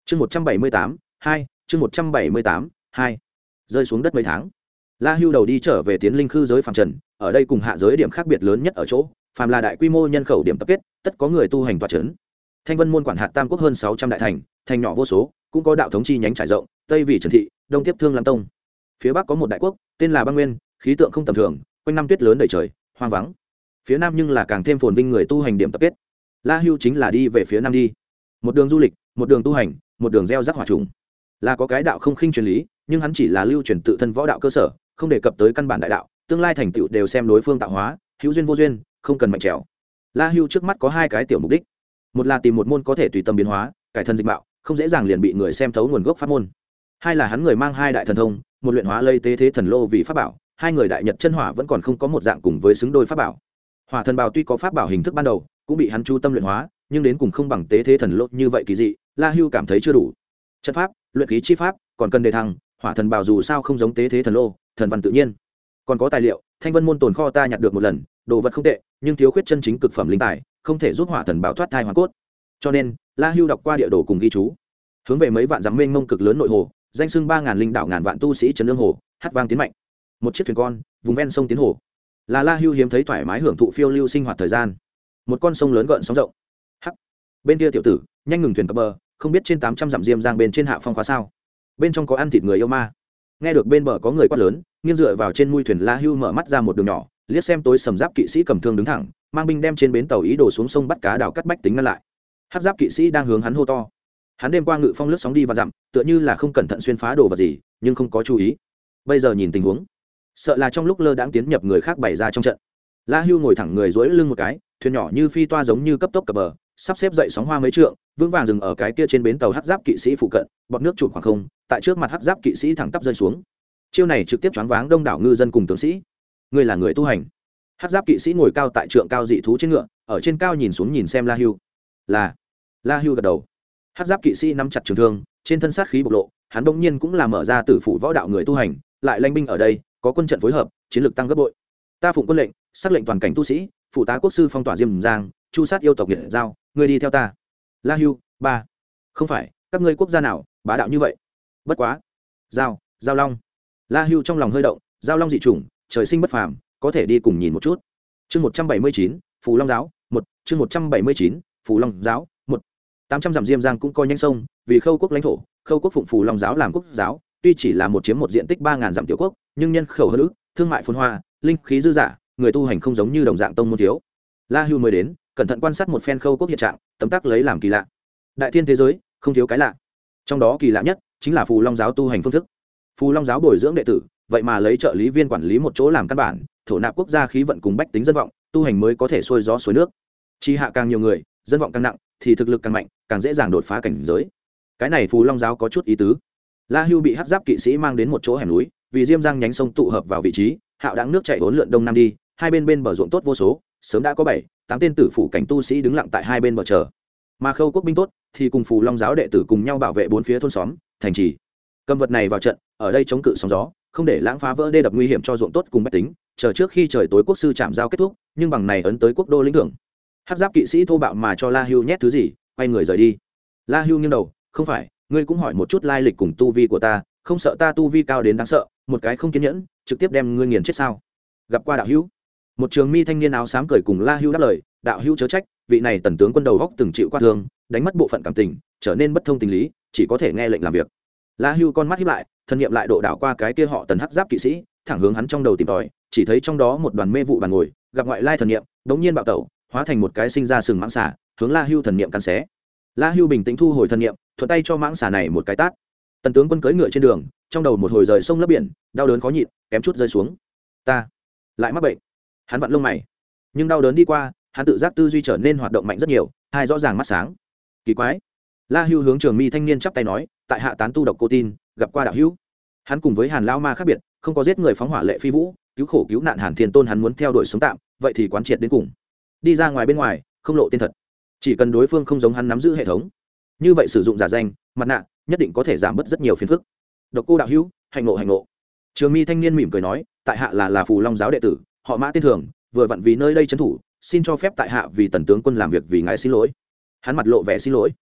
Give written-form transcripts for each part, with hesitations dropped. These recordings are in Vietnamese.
chương 178, 2, chương 178, 2. Rơi xuống đất mấy tháng, La Hưu đầu đi trở về tiến linh khư giới phàm trần. Ở đây cùng hạ giới điểm khác biệt lớn nhất ở chỗ, phàm là đại quy mô nhân khẩu điểm tập kết, tất có người tu hành tọa chấn. Thanh Vân môn quản hạt tam quốc hơn 600 đại thành, thành nhỏ vô số, cũng có đạo thống chi nhánh trải rộng, tây vì Trần thị, đông tiếp Thương Lam tông. Phía bắc có một đại quốc, tên là Băng Nguyên, khí tượng không tầm thường, quanh năm tuyết lớn đầy trời, hoang vắng. Phía nam nhưng là càng thêm phồn vinh người tu hành điểm tập kết. La Hưu chính là đi về phía nam đi, một đường du lịch, một đường tu hành, một đường gieo rắc hỏa trùng. Là có cái đạo không khinh truyền lý, nhưng hắn chỉ là lưu truyền tự thân võ đạo cơ sở, không đề cập tới căn bản đại đạo, tương lai thành tựu đều xem đối phương tạo hóa, hữu duyên vô duyên, không cần mạnh trèo. La Hưu trước mắt có hai cái tiểu mục đích, một là tìm một môn có thể tùy tâm biến hóa, cải thân dịch mạo, không dễ dàng liền bị người xem thấu nguồn gốc pháp môn. Hai là hắn người mang hai đại thần thông, một luyện hóa lây tế thế thần lô vì pháp bảo, hai người đại nhật chân hỏa vẫn còn không có một dạng cùng với xứng đôi pháp bảo. Hỏa thần bào tuy có pháp bảo hình thức ban đầu, cũng bị hắn chu tâm luyện hóa, nhưng đến cùng không bằng tế thế thần lô như vậy kỳ dị, La Hưu cảm thấy chưa đủ. Trận pháp, luyện khí chi pháp còn cần đề thăng, hỏa thần bào dù sao không giống tế thế thần lô, thần văn tự nhiên. Còn có tài liệu, Thanh Vân môn tồn kho ta nhặt được một lần, đồ vật không tệ, nhưng thiếu khuyết chân chính cực phẩm linh tài, không thể giúp hỏa thần bào thoát thai hoàn cốt. Cho nên, La Hưu đọc qua địa đồ cùng ghi chú, hướng về mấy vạn dặm mênh mông cực lớn nội hồ, danh xưng 3000 linh đảo ngàn vạn tu sĩ trấn lương hồ, hát vang tiến mạnh. Một chiếc thuyền con, vùng ven sông tiến hồ, là La Hưu hiếm thấy thoải mái hưởng thụ phiêu lưu sinh hoạt thời gian. Một con sông lớn gợn sóng rộng. Hắc. Bên kia tiểu tử, nhanh ngừng thuyền cập bờ, không biết trên 800 dặm diêm giang bên trên hạ phong khóa sao? Bên trong có ăn thịt người yêu ma. Nghe được bên bờ có người quát lớn, nghiêng dựa vào trên mui thuyền, La Hưu mở mắt ra một đường nhỏ, liếc xem tối sầm giáp kỵ sĩ cầm thương đứng thẳng, mang binh đem trên bến tàu ý đồ xuống sông bắt cá đào cắt bách tính ngăn lại. Hắc giáp kỵ sĩ đang hướng hắn hô to. Hắn đêm qua ngự phong lướt sóng đi và dặm, tựa như là không cẩn thận xuyên phá đồ vật gì, nhưng không có chú ý. Bây giờ nhìn tình huống, sợ là trong lúc lơ đãng tiến nhập người khác bày ra trong trận. La Hưu ngồi thẳng người duỗi lưng một cái, thuyền nhỏ như phi toa giống như cấp tốc cập bờ, sắp xếp dậy sóng hoa mấy trượng, vững vàng dừng ở cái kia trên bến tàu hắc giáp kỵ sĩ phụ cận, bọt nước chụp khoảng không, tại trước mặt hắc giáp kỵ sĩ thẳng tắp rơi xuống. Chiêu này trực tiếp choáng váng đông đảo ngư dân cùng tướng sĩ. Ngươi là người tu hành? Hắc giáp kỵ sĩ ngồi cao tại trượng cao dị thú trên ngựa, ở trên cao nhìn xuống nhìn xem La Hưu. Là. La Hưu gật đầu. Hắc giáp kỵ sĩ nắm chặt trường thương, trên thân sát khí bộc lộ, hắn đương nhiên cũng là mở ra tử phụ võ đạo người tu hành, lại lãnh binh ở đây, có quân trận phối hợp, chiến lược tăng gấp bội. Ta phụng quân lệnh, sắc lệnh toàn cảnh tu sĩ, phụ tá quốc sư phong tỏa diêm giang, chu sát yêu tộc nghiệt giao, ngươi đi theo ta. La Hưu, ba. Không phải, các ngươi quốc gia nào bá đạo như vậy? Bất quá. Giao long. La Hưu trong lòng hơi động, giao long dị chủng, trời sinh bất phàm, có thể đi cùng nhìn một chút. Chương 179, Phù Long giáo, 1, chương 179, Phù Long giáo, 1. 800 dặm diêm giang cũng coi nhanh sông, vì Khâu quốc lãnh thổ, Khâu quốc phụng Phù Long giáo làm quốc giáo, tuy chỉ là một chiếm một diện tích 3000 dặm tiểu quốc, nhưng nhân khẩu hơn ức, thương mại phồn hoa, linh khí dư dả, người tu hành không giống như đồng dạng tông môn thiếu. La Hưu mới đến, cẩn thận quan sát một phen Khâu quốc hiện trạng, tấm tắc lấy làm kỳ lạ. Đại thiên thế giới, không thiếu cái lạ. Trong đó kỳ lạ nhất chính là Phù Long giáo tu hành phương thức. Phù Long giáo bồi dưỡng đệ tử, vậy mà lấy trợ lý viên quản lý một chỗ làm căn bản, thổ nạp quốc gia khí vận cùng bách tính dân vọng, tu hành mới có thể xuôi gió xuôi nước. Chi hạ càng nhiều người, dân vọng càng nặng, thì thực lực càng mạnh, càng dễ dàng đột phá cảnh giới. Cái này Phù Long giáo có chút ý tứ. La Hưu bị hắc giáp kỵ sĩ mang đến một chỗ hẻm núi, vì diêm giang nhánh sông tụ hợp vào vị trí, hạo đáng nước chảy vốn lượn đông nam đi, hai bên bờ ruộng tốt vô số, sớm đã có 7-8 tên tử phủ cảnh tu sĩ đứng lặng tại hai bên bờ chờ. Mà Khâu quốc binh tốt thì cùng Phù Long giáo đệ tử cùng nhau bảo vệ bốn phía thôn xóm, thành trì. Cầm vật này vào trận, ở đây chống cự sóng gió, không để lãng phá vỡ đê đập nguy hiểm cho ruộng tốt cùng bách tính, chờ trước khi trời tối quốc sư chạm giao kết thúc, nhưng bằng này ấn tới quốc đô lĩnh thưởng. Hắc giáp kỵ sĩ thô bạo mà cho La Hưu nhét thứ gì, quay người rời đi. La Hưu nghiêng đầu, không phải, ngươi cũng hỏi một chút lai lịch cùng tu vi của ta, không sợ ta tu vi cao đến đáng sợ, một cái không kiên nhẫn, trực tiếp đem ngươi nghiền chết sao? Gặp qua đạo hữu. Một trường mi thanh niên áo xám cười cùng La Hưu đáp lời, đạo hữu chớ trách, vị này tần tướng quân đầu góc từng chịu qua thương, đánh mất bộ phận cảm tình, trở nên bất thông tình lý, chỉ có thể nghe lệnh làm việc. La Hưu con mắt híp lại, thân niệm lại độ đảo qua cái kia họ tần hắc giáp kỵ sĩ, thẳng hướng hắn trong đầu tìm tòi, chỉ thấy trong đó một đoàn mê vụ bàn ngồi, gặp ngoại lai thần niệm, đống nhiên bạo tẩu, hóa thành một cái sinh ra sừng mãng xà, hướng La Hưu thần niệm cắn xé. La Hưu bình tĩnh thu hồi thần niệm, thuận tay cho mãng xà này một cái tát. Tần tướng quân cưỡi ngựa trên đường, trong đầu một hồi rời sông lấp biển, đau đớn khó nhịn, kém chút rơi xuống. Ta lại mắc bệnh. Hắn vặn lông mày, nhưng đau đớn đi qua, hắn tự giác tư duy trở nên hoạt động mạnh rất nhiều, hai rõ ràng mắt sáng. Kỳ quái. La Hưu hướng trường mi thanh niên chắp tay nói, tại hạ tán tu độc cô tin, gặp qua đạo hữu. Hắn cùng với Hàn Lão Ma khác biệt, không có giết người phóng hỏa lệ phi vũ, cứu khổ cứu nạn Hàn Thiên Tôn hắn muốn theo đuổi sống tạm, vậy thì quán triệt đến cùng. Đi ra ngoài bên ngoài, không lộ tên thật. Chỉ cần đối phương không giống hắn nắm giữ hệ thống, như vậy sử dụng giả danh, mặt nạ, nhất định có thể giảm bớt rất nhiều phiền phức. Độc cô đạo hữu, hành ngộ. Trường mi thanh niên mỉm cười nói, tại hạ là Phù Long giáo đệ tử, họ Mã tên thường, vừa vặn vì nơi đây trấn thủ, xin cho phép tại hạ vì tần tướng quân làm việc vì ngài xin lỗi. Hắn mặt lộ vẻ xin lỗi.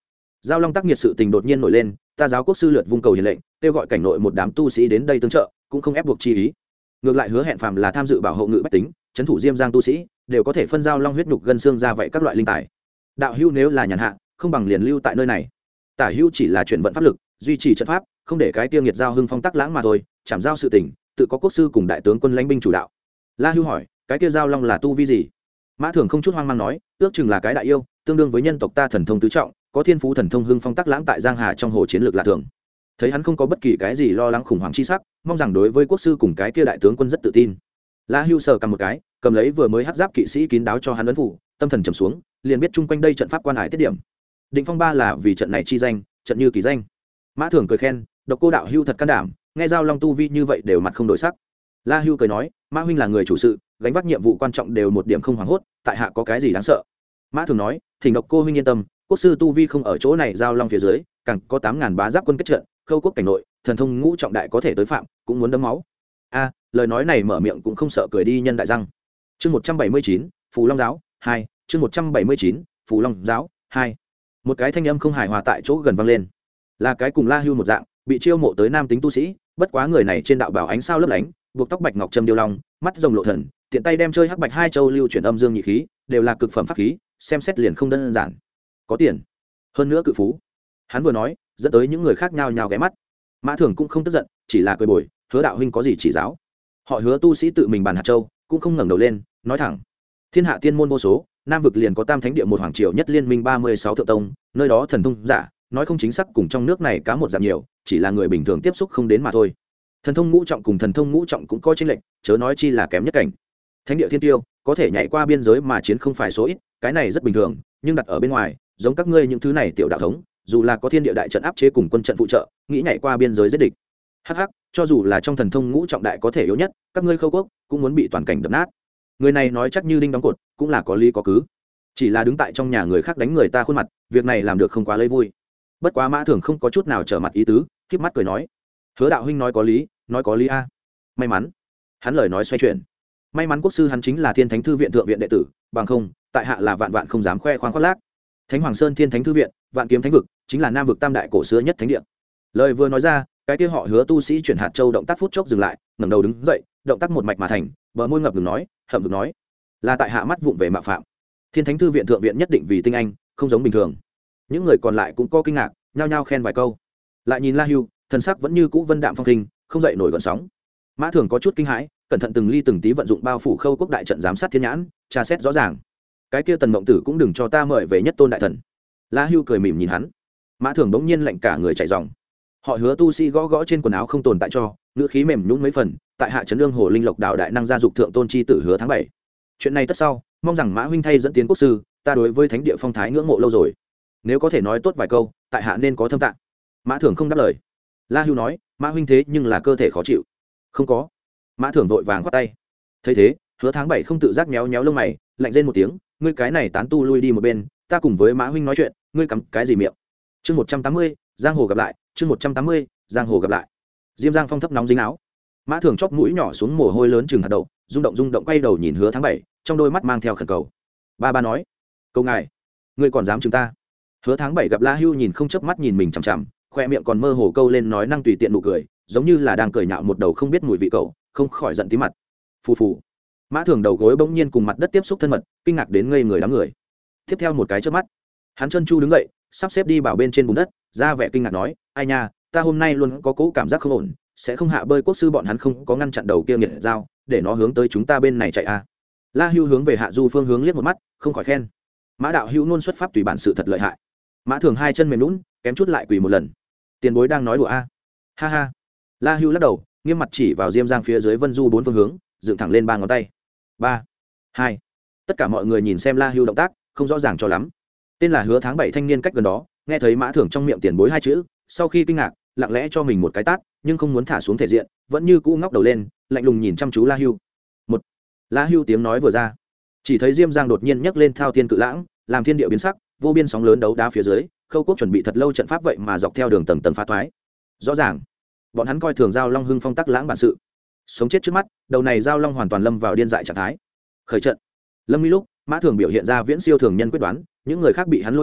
giao long tác nghiệt sự tình đột nhiên nổi lên, ta giáo quốc sư lượt vung cầu hiền lệnh, kêu gọi cảnh nội một đám tu sĩ đến đây tương trợ, cũng không ép buộc chi ý. Ngược lại hứa hẹn phàm là tham dự bảo hộ ngự bách tính, trấn thủ Diêm Giang tu sĩ đều có thể phân giao long huyết nhục gân xương ra vậy các loại linh tài. Đạo hữu nếu là nhàn hạ, không bằng liền lưu tại nơi này. Tả hữu chỉ là chuyển vận pháp lực, duy trì trận pháp, không để cái tiêu nghiệt giao hưng phong tắc lãng mà thôi, chảm giao sự tình, tự có quốc sư cùng đại tướng quân lãnh binh chủ đạo. La Hưu hỏi, cái kia giao long là tu vi gì? Mã Thường không chút hoang mang nói, ước chừng là cái đại yêu, tương đương với nhân tộc ta thần thông tứ trọng, có thiên phú thần thông hưng phong tắc lãng tại Giang Hà trong hồ chiến lược lạ thường. Thấy hắn không có bất kỳ cái gì lo lắng khủng hoảng chi sắc, mong rằng đối với quốc sư cùng cái kia đại tướng quân rất tự tin. La Hưu sờ cầm một cái, cầm lấy vừa mới hắc giáp kỵ sĩ kín đáo cho hắn ấn phủ, tâm thần trầm xuống, liền biết chung quanh đây trận pháp quan hải tiết điểm. Định Phong ba là vì trận này chi danh, trận như kỳ danh. Mã Thường cười khen, Độc Cô đạo hưu thật can đảm, nghe giao long tu vi như vậy đều mặt không đổi sắc. La Hưu cười nói, Mã huynh là người chủ sự, gánh vác nhiệm vụ quan trọng đều một điểm không hoảng hốt, tại hạ có cái gì đáng sợ. Mã Thường nói, thỉnh Độc Cô huynh yên tâm, quốc sư tu vi không ở chỗ này giao long phía dưới, càng có 8000 bá giáp quân kết trận, khâu quốc cảnh nội, thần thông ngũ trọng đại có thể tới phạm, cũng muốn đấm máu. A, lời nói này mở miệng cũng không sợ cười đi nhân đại răng. Chương 179, Phù Long giáo 2, chương 179, Phù Long giáo 2. Một cái thanh âm không hài hòa tại chỗ gần vang lên. Là cái cùng La Hưu một dạng, bị chiêu mộ tới nam tính tu sĩ, bất quá người này trên đạo bảo ánh sao lấp lánh, buộc tóc bạch ngọc trâm điêu long, mắt rồng lộ thần, tiện tay đem chơi hắc bạch hai châu lưu chuyển âm dương nhị khí, đều là cực phẩm pháp khí, xem xét liền không đơn giản. Có tiền, hơn nữa cự phú. Hắn vừa nói, dẫn tới những người khác nhao nhao ghé mắt. Mã Thường cũng không tức giận, chỉ là cười bồi, Hứa đạo huynh có gì chỉ giáo. Họ Hứa tu sĩ tự mình bàn hạt châu, cũng không ngẩng đầu lên, nói thẳng: thiên hạ tiên môn vô số, nam vực liền có tam thánh địa một hoàng triều nhất liên minh 36 thượng tông, nơi đó thần thông giả nói không chính xác cùng trong nước này cá một dạng nhiều, chỉ là người bình thường tiếp xúc không đến mà thôi. Thần thông ngũ trọng cùng thần thông ngũ trọng cũng có chênh lệch, chớ nói chi là kém nhất cảnh. Thánh địa thiên tiêu có thể nhảy qua biên giới mà chiến không phải số ít, cái này rất bình thường, nhưng đặt ở bên ngoài, giống các ngươi những thứ này tiểu đạo thống, dù là có thiên địa đại trận áp chế cùng quân trận phụ trợ, nghĩ nhảy qua biên giới giết địch. Hắc hắc, cho dù là trong thần thông ngũ trọng đại có thể yếu nhất, các ngươi Khâu quốc cũng muốn bị toàn cảnh đập nát. Người này nói chắc như đinh đóng cột, cũng là có lý có cứ. Chỉ là đứng tại trong nhà người khác đánh người ta khuôn mặt, việc này làm được không quá lấy vui. Bất quá Mã Thường không có chút nào trở mặt ý tứ, khép mắt cười nói: Hứa đạo huynh nói có lý a. May mắn. Hắn lời nói xoay chuyển. May mắn quốc sư hắn chính là Thiên Thánh thư viện thượng viện đệ tử, bằng không, tại hạ là vạn vạn không dám khoe khoang khoác lác. Thánh Hoàng Sơn Thiên Thánh thư viện, Vạn Kiếm Thánh vực, chính là nam vực tam đại cổ xưa nhất thánh địa. Lời vừa nói ra, cái kia họ Hứa tu sĩ chuyển hạt châu động tác phút chốc dừng lại, ngẩng đầu đứng dậy, động tác một mạch mà thành, bờ môi ngập ngừng nói, hậm hực nói: là tại hạ mắt vụng về mạo phạm. Thiên Thánh thư viện thượng viện nhất định vì tinh anh, không giống bình thường. Những người còn lại cũng có kinh ngạc, nhao nhao khen vài câu. Lại nhìn La Hưu, thần sắc vẫn như cũ vân đạm phong khinh, không dậy nổi gợn sóng. Mã Thường có chút kinh hãi, cẩn thận từng ly từng tí vận dụng bao phủ Khâu quốc đại trận giám sát thiên nhãn, tra xét rõ ràng. Cái kia Tần Mộng Tử cũng đừng cho ta mời về nhất tôn đại thần. La Hưu cười mỉm nhìn hắn. Mã Thường bỗng nhiên lạnh cả người chảy ròng. Họ Hứa tu sĩ gõ gõ trên quần áo không tồn tại cho, ngữ khí mềm nhũn mấy phần, tại hạ trấn lương hồ linh lộc đạo đại năng gia dục thượng tôn chi tử Hứa tháng 7. Chuyện này tất sau, mong rằng Mã huynh thay dẫn tiến quốc sư, ta đối với thánh địa phong thái ngưỡng mộ lâu rồi, nếu có thể nói tốt vài câu, tại hạ nên có thâm tạng. Mã Thường không đáp lời. La Hưu nói, Mã huynh thế nhưng là cơ thể khó chịu. Không có. Mã Thường vội vàng khoát tay. Thấy thế, Hứa tháng 7 không tự giác méo méo lông mày, lạnh rên một tiếng, ngươi cái này tán tu lui đi một bên, ta cùng với Mã huynh nói chuyện, ngươi cắm cái gì miệng. Chương 180, giang hồ gặp lại, chương 180, giang hồ gặp lại. Diêm Giang phong thấp nóng dính áo. Mã Thường chóp mũi nhỏ xuống mồ hôi lớn chừng hạt đậu, rung động quay đầu nhìn Hứa tháng 7, trong đôi mắt mang theo khẩn cầu. Ba nói, câu ngài, ngươi còn dám chừng ta. Hứa tháng 7 gặp La Hưu nhìn không chớp mắt nhìn mình chằm chằm, khoe miệng còn mơ hồ câu lên nói năng tùy tiện nụ cười, giống như là đang cười nhạo một đầu không biết mùi vị cậu, không khỏi giận tí mặt. Phù phù. Mã Thường đầu gối bỗng nhiên cùng mặt đất tiếp xúc thân mật, kinh ngạc đến ngây người đám người. Tiếp theo một cái chớp mắt, hắn chân chu đứng dậy, sắp xếp đi bảo bên trên bùn đất, ra vẻ kinh ngạc nói, ai nha, ta hôm nay luôn có cố cảm giác không ổn, sẽ không hạ bơi quốc sư bọn hắn không có ngăn chặn đầu kia nghiệt dao, để nó hướng tới chúng ta bên này chạy a. La Hưu hướng về hạ du phương hướng liếc một mắt, không khỏi khen, Mã đạo hữu luôn xuất pháp tùy bản sự thật lợi hại. Mã Thường hai chân mềm lún, kém chút lại quỳ một lần. Tiền bối đang nói đùa a. Ha ha. La Hưu lắc đầu, nghiêm mặt chỉ vào Diêm Giang phía dưới vân du bốn phương hướng, dựng thẳng lên ba ngón tay. 3, 2. Tất cả mọi người nhìn xem La Hưu động tác, không rõ ràng cho lắm. Tên là Hứa tháng 7 thanh niên cách gần đó, nghe thấy Mã Thường trong miệng tiền bối hai chữ, sau khi kinh ngạc, lặng lẽ cho mình một cái tát, nhưng không muốn thả xuống thể diện, vẫn như cũ ngóc đầu lên, lạnh lùng nhìn chăm chú La Hưu. Một. La Hưu tiếng nói vừa ra, chỉ thấy Diêm Giang đột nhiên nhấc lên thao thiên cự lãng, làm thiên địa biến sắc, vô biên sóng lớn đấu đá phía dưới, Khâu quốc chuẩn bị thật lâu trận pháp vậy mà dọc theo đường tầng tầng phá thoái. Rõ ràng, bọn hắn coi thường giao long hưng phong tắc lãng bản sự, sống chết trước mắt, đầu này giao long hoàn toàn lâm vào điên dại trạng thái. Khởi trận. Lâm Nguy lúc, Mã Thường biểu hiện ra viễn siêu thường nhân quyết đoán, những người khác bị hắn lôi kéo,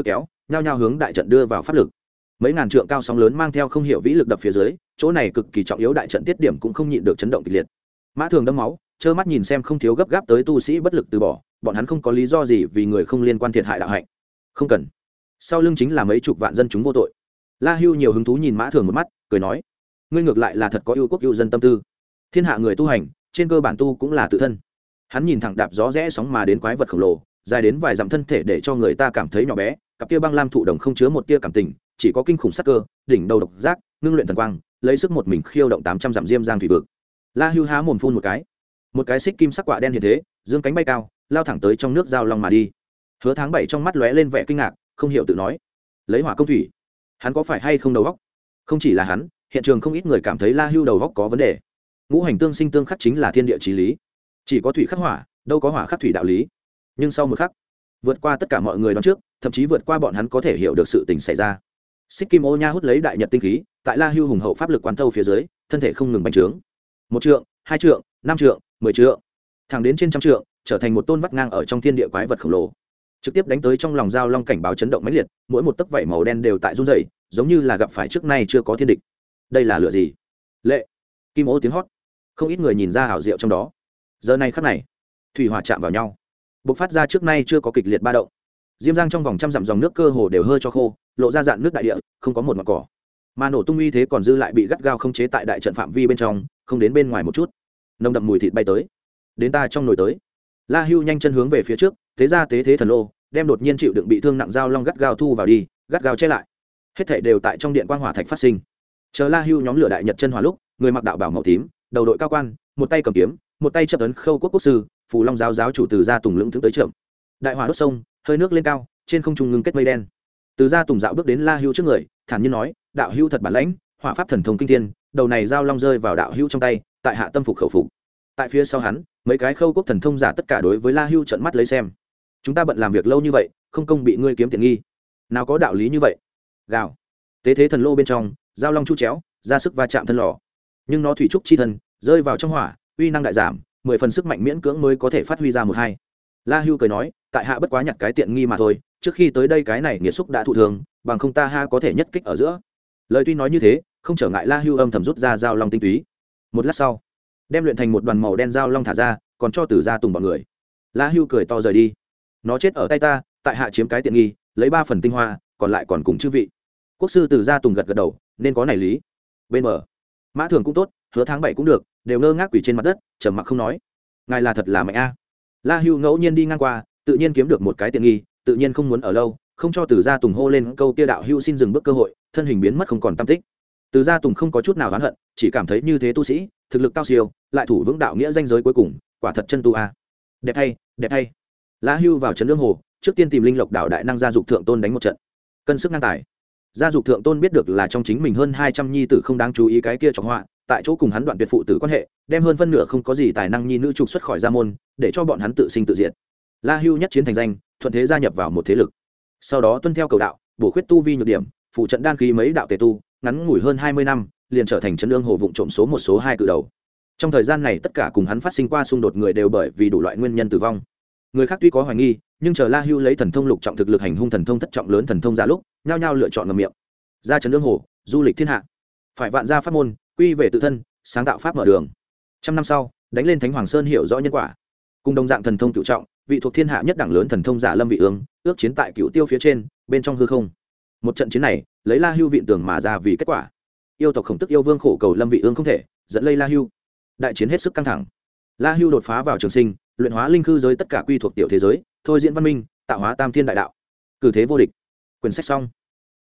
nhao nhao hướng đại trận đưa vào pháp lực. Mấy ngàn trượng cao sóng lớn mang theo không hiểu vĩ lực đập phía dưới, chỗ này cực kỳ trọng yếu đại trận tiết điểm cũng không nhịn được chấn động kịch liệt. Mã Thường đẫm máu, trơ mắt nhìn xem không thiếu gấp gáp tới tu sĩ bất lực từ bỏ, bọn hắn không có lý do gì vì người không liên quan thiệt hại đạo hạnh. Không cần. Sau lưng chính là mấy chục vạn dân chúng vô tội. La Hưu nhiều hứng thú nhìn Mã Thường một mắt, cười nói: "Ngươi ngược lại là thật có yêu quốc yêu dân tâm tư. Thiên hạ người tu hành, trên cơ bản tu cũng là tự thân." Hắn nhìn thẳng đạp gió rẽ sóng mà đến quái vật khổng lồ, dài đến vài dặm thân thể để cho người ta cảm thấy nhỏ bé, cặp kia băng lam thụ đồng không chứa một tia cảm tình, chỉ có kinh khủng sắc cơ, đỉnh đầu độc giác, ngưng luyện thần quang, lấy sức một mình khiêu động 800 dặm diêm giang thủy vực. La Hưu há mồm phun một cái xích kim sắc quạ đen hiện thế, dương cánh bay cao, lao thẳng tới trong nước giao long mà đi. Hứa Tháng 7 trong mắt lóe lên vẻ kinh ngạc, không hiểu tự nói: lấy hỏa công thủy, hắn có phải hay không đầu óc? Không chỉ là hắn, hiện trường không ít người cảm thấy La Hưu đầu óc có vấn đề. Ngũ hành tương sinh tương khắc chính là thiên địa chí lý, chỉ có thủy khắc hỏa, đâu có hỏa khắc thủy đạo lý. Nhưng sau một khắc, vượt qua tất cả mọi người đón trước, thậm chí vượt qua bọn hắn có thể hiểu được sự tình xảy ra. Xích kim ô nha hút lấy đại nhật tinh khí, tại La Hưu hùng hậu pháp lực quán thâu phía dưới, thân thể không ngừng bành trướng. 1 trượng, 2 trượng, 5 trượng, 10 trượng, thẳng đến trên trăm trượng, trở thành một tôn vắt ngang ở trong thiên địa quái vật khổng lồ, trực tiếp đánh tới trong lòng giao long, cảnh báo chấn động mãnh liệt, mỗi một tấc vảy màu đen đều tại run rẩy, giống như là gặp phải trước nay chưa có thiên địch. Đây là lửa gì? Lệ. Kim ô tiếng hót, không ít người nhìn ra ảo diệu trong đó. Giờ này khắc này, thủy hỏa chạm vào nhau, bộc phát ra trước nay chưa có kịch liệt ba động. Diêm giang trong vòng trăm dặm dòng nước cơ hồ đều hơi cho khô, lộ ra dạn nước đại địa, không có một ngọn cỏ. Mà nổ tung uy thế còn dư lại bị gắt gao không chế tại đại trận phạm vi bên trong, không đến bên ngoài một chút. Nồng đậm mùi thịt bay tới, đến ta trong nồi tới. La Hưu nhanh chân hướng về phía trước, thế ra tế thế thần lô, đem đột nhiên chịu đựng bị thương nặng giao long gắt gao thu vào đi, gắt gao che lại. Hết thảy đều tại trong điện quang hỏa thạch phát sinh. Chờ La Hưu nhóm lửa đại nhật chân hỏa lúc, người mặc đạo bào màu tím, đầu đội cao quan, một tay cầm kiếm, một tay chấp ấn khâu quốc quốc sư, phù long giáo giáo chủ Từ gia Tùng lững thững tới chậm. Đại hỏa đốt sông, hơi nước lên cao, trên không trung ngưng kết mây đen. Từ gia Tùng dạo bước đến La Hưu trước người, thản nhiên nói: đạo hưu thật bản lãnh, hỏa pháp thần thông kinh thiên, đầu này giao long rơi vào đạo hưu trong tay, tại hạ tâm phục khẩu phục. Tại phía sau hắn, mấy cái khâu quốc thần thông giả tất cả đối với La Hưu trợn mắt lấy xem. Chúng ta bận làm việc lâu như vậy, không công bị ngươi kiếm tiện nghi, nào có đạo lý như vậy. Gào. Tế thế thần lô bên trong, giao long chu chéo, ra sức va chạm thân lò, nhưng nó thủy trúc chi thân, rơi vào trong hỏa, uy năng đại giảm, 10 phần sức mạnh miễn cưỡng mới có thể phát huy ra 1-2. La Hưu cười nói: tại hạ bất quá nhặt cái tiện nghi mà thôi, trước khi tới đây cái này nghiệt xúc đã thụ thường, bằng không ta ha có thể nhất kích ở giữa. Lời tuy nói như thế, không trở ngại La Hưu âm thầm rút ra giao long tinh túy. Một lát sau, đem luyện thành một đoàn màu đen giao long thả ra, còn cho Từ gia Tùng bọn người. La Hưu cười to rời đi: nó chết ở tay ta, tại hạ chiếm cái tiện nghi, lấy 3 phần tinh hoa, còn lại còn cùng chư vị. Quốc sư Từ gia Tùng gật gật đầu, nên có này lý. Bên mở, Mã Thường cũng tốt, Hứa Tháng 7 cũng được, đều ngơ ngác quỳ trên mặt đất, trầm mặc không nói. Ngài là thật là mạnh a. La Hưu ngẫu nhiên đi ngang qua, tự nhiên kiếm được một cái tiện nghi, tự nhiên không muốn ở lâu, không cho Từ gia Tùng hô lên câu kia đạo hưu xin dừng bước cơ hội, thân hình biến mất không còn tăm tích. Từ gia Tùng không có chút nào oán hận, chỉ cảm thấy như thế tu sĩ, thực lực cao siêu, lại thủ vững đạo nghĩa danh giới cuối cùng, quả thật chân tu a. Đẹp hay, đẹp hay. La Hưu vào trấn lương hồ, trước tiên tìm linh lộc đảo đại năng gia dục thượng tôn đánh một trận, cân sức ngang tài. Gia dục thượng tôn biết được là trong chính mình hơn 200 nhi tử không đáng chú ý cái kia trọng họa, tại chỗ cùng hắn đoạn tuyệt phụ tử quan hệ, đem hơn phân nửa không có gì tài năng nhi nữ trục xuất khỏi gia môn, để cho bọn hắn tự sinh tự diệt. La Hưu nhất chiến thành danh, thuận thế gia nhập vào một thế lực. Sau đó tuân theo cầu đạo, bổ khuyết tu vi nhược điểm, phụ trận đan khí mấy đạo tề tu, ngắn ngủi hơn 20 năm, liền trở thành trấn lương hồ vụng trộm số 1 số 2 cự đầu. Trong thời gian này tất cả cùng hắn phát sinh qua xung đột người đều bởi vì đủ loại nguyên nhân tử vong. Người khác tuy có hoài nghi, nhưng chờ La Hưu lấy thần thông lục trọng thực lực hành hung thần thông thất trọng lớn thần thông giả lúc, nhao nhao lựa chọn ngậm miệng. Ra trấn lương hồ, du lịch thiên hạ, phải vạn gia pháp môn, quy về tự thân, sáng tạo pháp mở đường. 100 năm sau, đánh lên Thánh Hoàng Sơn hiểu rõ nhân quả. Cùng đồng dạng thần thông cửu trọng, vị thuộc thiên hạ nhất đẳng lớn thần thông giả Lâm Vị Ương, ước chiến tại Cửu Tiêu phía trên, bên trong hư không. Một trận chiến này, lấy La Hưu viện tường mà ra vì kết quả. Yêu tộc Khổng Tức yêu vương khổ cầu Lâm Vị Ương không thể, dẫn lây La Hưu. Đại chiến hết sức căng thẳng. La Hưu đột phá vào trường sinh, luyện hóa linh khư giới tất cả quy thuộc tiểu thế giới, thôi diễn văn minh, tạo hóa tam thiên đại đạo. Cử thế vô địch. Quyển sách xong.